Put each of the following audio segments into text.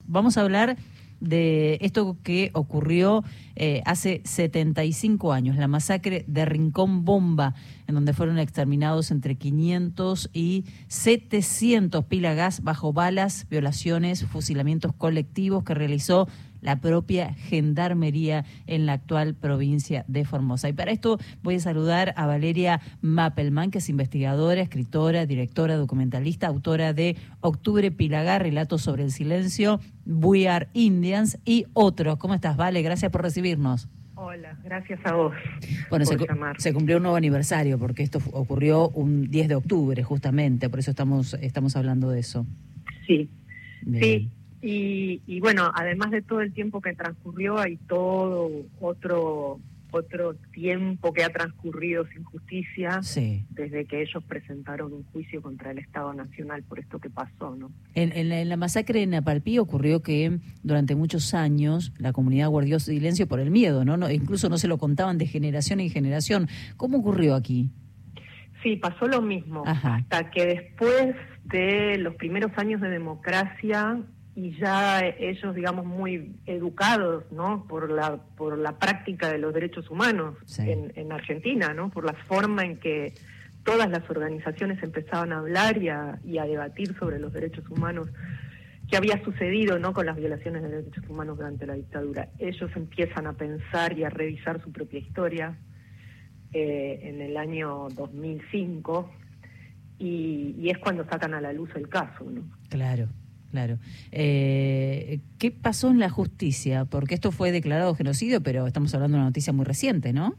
Vamos a hablar de esto que ocurrió hace 75 años, la masacre de Rincón Bomba, en donde fueron exterminados entre 500 y 700 pilagas bajo balas, violaciones, fusilamientos colectivos que realizó la propia Gendarmería en la actual provincia de Formosa. Y para esto voy a saludar a Valeria Mappelman, que es investigadora, escritora, directora, documentalista, autora de Octubre Pilagá, Relatos sobre el Silencio, We Are Indians y otros. ¿Cómo estás, Vale? Gracias por recibirnos. Hola, gracias a vos. Bueno, se cumplió un nuevo aniversario, porque esto ocurrió un 10 de octubre, justamente, por eso estamos hablando de eso. Sí, Bien. Sí. Y bueno, además de todo el tiempo que transcurrió, hay todo otro tiempo que ha transcurrido sin justicia, sí, desde que ellos presentaron un juicio contra el Estado Nacional por esto que pasó, ¿no? En la masacre de Napalpí ocurrió que durante muchos años la comunidad guardó silencio por el miedo, ¿no? Incluso no se lo contaban de generación en generación. ¿Cómo ocurrió aquí? Sí, pasó lo mismo. Ajá. Hasta que después de los primeros años de democracia, y ya ellos, digamos, muy educados, ¿no?, por la práctica de los derechos humanos, sí, en Argentina, ¿no?, por la forma en que todas las organizaciones empezaban a hablar y a debatir sobre los derechos humanos, que había sucedido, ¿no?, con las violaciones de derechos humanos durante la dictadura. Ellos empiezan a pensar y a revisar su propia historia en el año 2005, y es cuando sacan a la luz el caso, ¿no? Claro. Claro. ¿Qué pasó en la justicia? Porque esto fue declarado genocidio, pero estamos hablando de una noticia muy reciente, ¿no?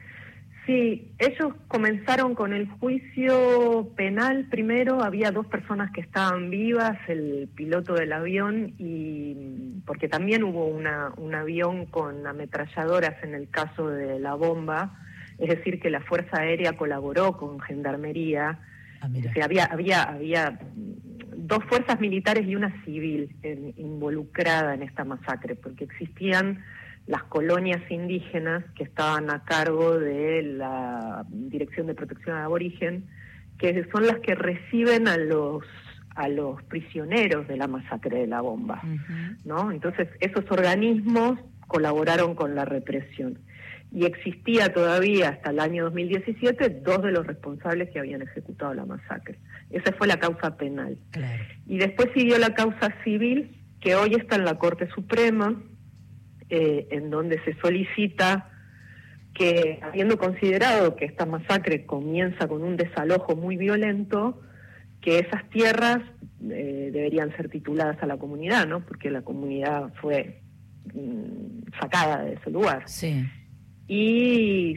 Sí, ellos comenzaron con el juicio penal primero. Había 2 personas que estaban vivas, el piloto del avión, y porque también hubo un avión con ametralladoras en el caso de la bomba, es decir, que la Fuerza Aérea colaboró con Gendarmería. O sea, había 2 fuerzas militares y una civil involucrada en esta masacre, porque existían las colonias indígenas que estaban a cargo de la Dirección de Protección al Aborigen, que son las que reciben a los prisioneros de la masacre de la bomba, ¿no? Entonces, esos organismos colaboraron con la represión. Y existía todavía hasta el año 2017 2 de los responsables que habían ejecutado la masacre. Esa fue la causa penal. Claro. Y después siguió la causa civil, que hoy está en la Corte Suprema, en donde se solicita que, habiendo considerado que esta masacre comienza con un desalojo muy violento, que esas tierras deberían ser tituladas a la comunidad, ¿no? Porque la comunidad fue sacada de ese lugar. Sí. Y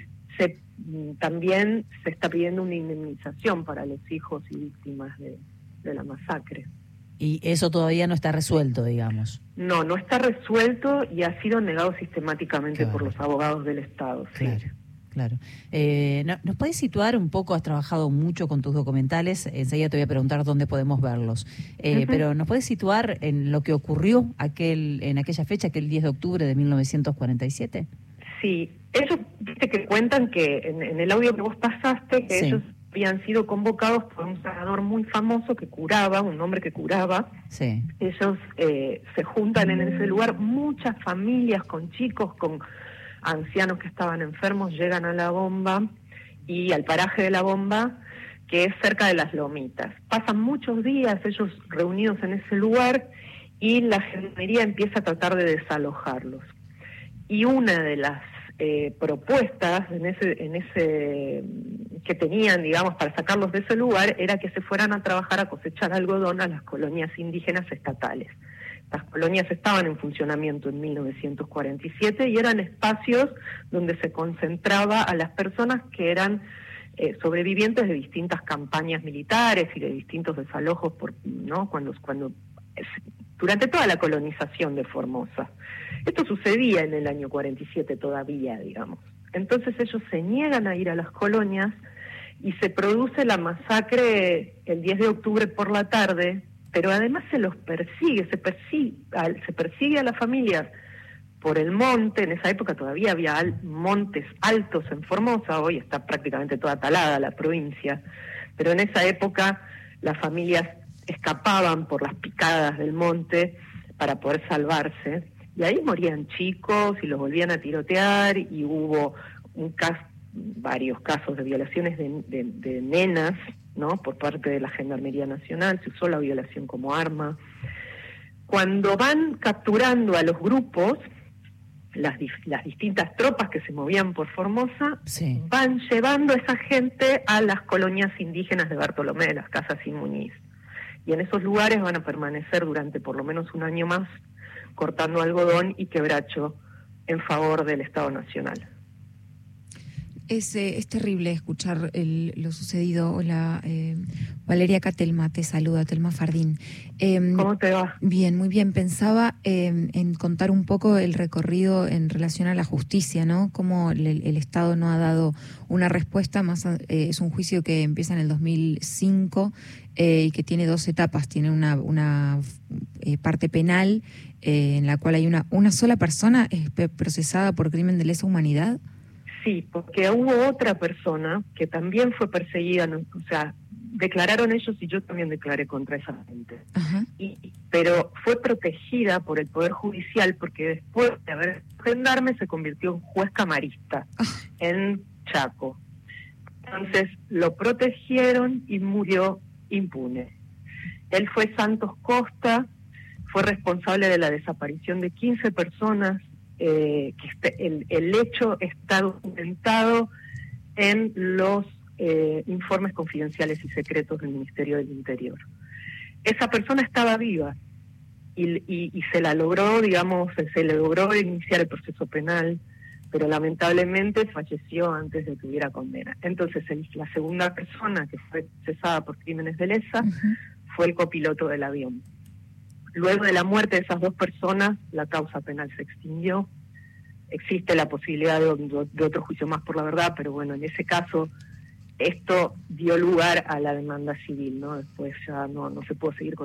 también se está pidiendo una indemnización para los hijos y víctimas de la masacre. Y eso todavía no está resuelto, digamos. No está resuelto y ha sido negado sistemáticamente por los abogados del Estado. Claro, sí. Claro. ¿Nos puedes situar un poco? Has trabajado mucho con tus documentales, enseguida te voy a preguntar dónde podemos verlos, pero ¿nos puedes situar en lo que ocurrió en aquella fecha, aquel 10 de octubre de 1947? Sí, ellos, viste que cuentan que en el audio que vos pasaste, que sí, ellos habían sido convocados por un sanador muy famoso que curaba, un hombre que curaba. Sí. Ellos se juntan en ese lugar, muchas familias con chicos, con ancianos que estaban enfermos, llegan a la bomba y al paraje de la bomba, que es cerca de las Lomitas. Pasan muchos días ellos reunidos en ese lugar y la Gendarmería empieza a tratar de desalojarlos. Y una de las propuestas en ese que tenían, digamos, para sacarlos de ese lugar, era que se fueran a trabajar a cosechar algodón a las colonias indígenas estatales. Las colonias estaban en funcionamiento en 1947 y eran espacios donde se concentraba a las personas que eran sobrevivientes de distintas campañas militares y de distintos desalojos, ¿no?, durante toda la colonización de Formosa. Esto sucedía en el año 47 todavía, digamos. Entonces ellos se niegan a ir a las colonias y se produce la masacre el 10 de octubre por la tarde, pero además se persigue a las familias por el monte. En esa época todavía había montes altos en Formosa, hoy está prácticamente toda talada la provincia, pero en esa época las familias escapaban por las picadas del monte para poder salvarse, y ahí morían chicos y los volvían a tirotear, y hubo varios casos de violaciones de nenas, ¿no? Por parte de la Gendarmería Nacional, se usó la violación como arma. Cuando van capturando a los grupos, las distintas tropas que se movían por Formosa, sí, van llevando a esa gente a las colonias indígenas de Bartolomé, las casas sin Muñiz. Y en esos lugares van a permanecer durante por lo menos un año más, cortando algodón y quebracho en favor del Estado Nacional. Es terrible escuchar lo sucedido. Hola, Valeria Catelma, te saluda, Telma Fardín. ¿Cómo te va? Bien, muy bien. Pensaba en contar un poco el recorrido en relación a la justicia, ¿no? Cómo el Estado no ha dado una respuesta, es un juicio que empieza en el 2005 y que tiene 2 etapas. Tiene una parte penal en la cual hay una sola persona procesada por crimen de lesa humanidad. Sí, porque hubo otra persona que también fue perseguida, ¿no? O sea, declararon ellos y yo también declaré contra esa gente. Pero fue protegida por el Poder Judicial porque después de haber gendarme se convirtió en juez camarista en Chaco. Entonces lo protegieron y murió impune. Él fue Santos Costa, fue responsable de la desaparición de 15 personas. El hecho está documentado en los informes confidenciales y secretos del Ministerio del Interior. Esa persona estaba viva y se la logró, digamos, se le logró iniciar el proceso penal, pero lamentablemente falleció antes de que hubiera condena. Entonces la segunda persona que fue procesada por crímenes de lesa fue el copiloto del avión. Luego de la muerte de esas 2 personas, la causa penal se extinguió. Existe la posibilidad de otro juicio más por la verdad, pero bueno, en ese caso esto dio lugar a la demanda civil, ¿no? Después ya no se pudo seguir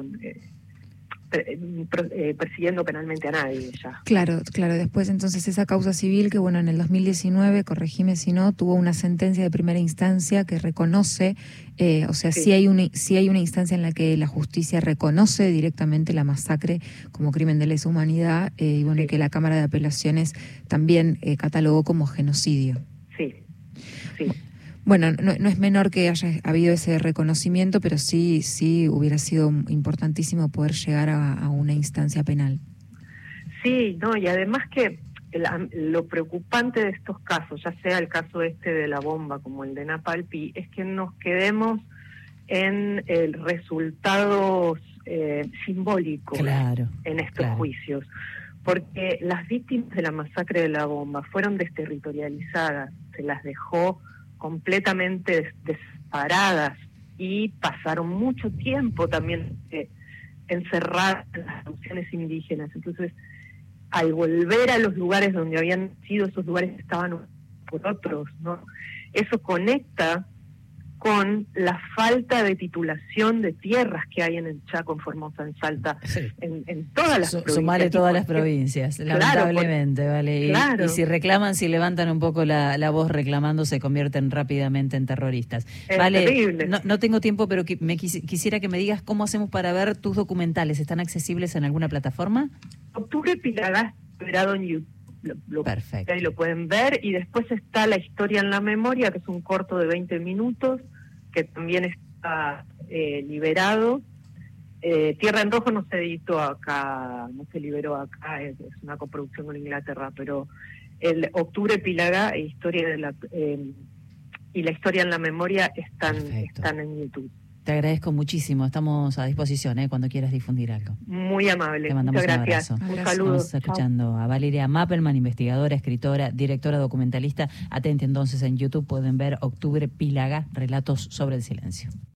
persiguiendo penalmente a nadie ya. Claro. Después entonces esa causa civil que, bueno, en el 2019, corregime si no, tuvo una sentencia de primera instancia que reconoce, sí hay una instancia en la que la justicia reconoce directamente la masacre como crimen de lesa humanidad, y bueno, que la Cámara de Apelaciones también catalogó como genocidio. Sí. Bueno, no es menor que haya habido ese reconocimiento, pero sí hubiera sido importantísimo poder llegar a una instancia penal. Sí, no, y además que lo preocupante de estos casos, ya sea el caso de la bomba como el de Napalpí, es que nos quedemos en resultados simbólicos en estos juicios. Porque las víctimas de la masacre de la bomba fueron desterritorializadas, se las dejó completamente desamparadas y pasaron mucho tiempo también encerradas en las naciones indígenas. Entonces, al volver a los lugares donde habían sido, esos lugares estaban por otros, ¿no? Eso conecta con la falta de titulación de tierras que hay en el Chaco, en Formosa, en Salta, en todas las provincias. Sumarle todas las provincias, lamentablemente, ¿vale? Y si reclaman, si levantan un poco la voz reclamando, se convierten rápidamente en terroristas. Vale, terrible. No tengo tiempo, pero quisiera que me digas cómo hacemos para ver tus documentales. ¿Están accesibles en alguna plataforma? Octubre Pilagá, esperado en YouTube. Perfecto. Ahí lo pueden ver, y después está La Historia en la Memoria, que es un corto de 20 minutos, que también está liberado. Tierra en Rojo no se editó acá, no se liberó acá, es una coproducción con Inglaterra, pero el Octubre Pilagá y La Historia en la Memoria están en YouTube. Te agradezco muchísimo, estamos a disposición cuando quieras difundir algo. Muy amable, te mandamos muchas gracias. Un saludo. Estamos escuchando a Valeria Mappelman, investigadora, escritora, directora documentalista. Atente entonces en YouTube, pueden ver Octubre Pilagá, relatos sobre el silencio.